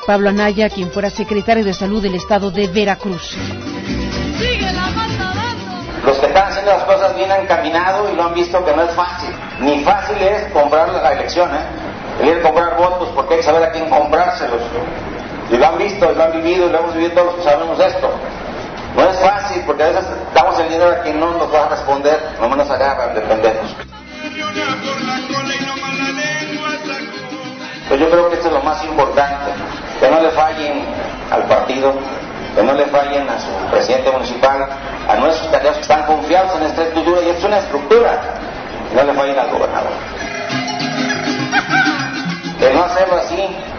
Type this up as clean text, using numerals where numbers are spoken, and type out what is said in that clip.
Pablo Anaya, quien fuera secretario de Salud del estado de Veracruz. Los que están haciendo las cosas bien han caminado y lo han visto que no es fácil. Ni fácil es comprar la elección, ir a comprar votos, porque hay que saber a quién comprárselos. Y lo han visto, y lo han vivido, y lo hemos vivido todos los que sabemos esto. No es fácil, porque a veces damos el dinero a quien no nos va a responder, nomás nos agarran de pendejos. Pues yo creo que esto es lo más importante, que no le fallen al partido, que no le fallen a su presidente municipal, a nuestros candidatos que están confiados en esta estructura, y es una estructura, que no le fallen al gobernador. Que no hacerlo así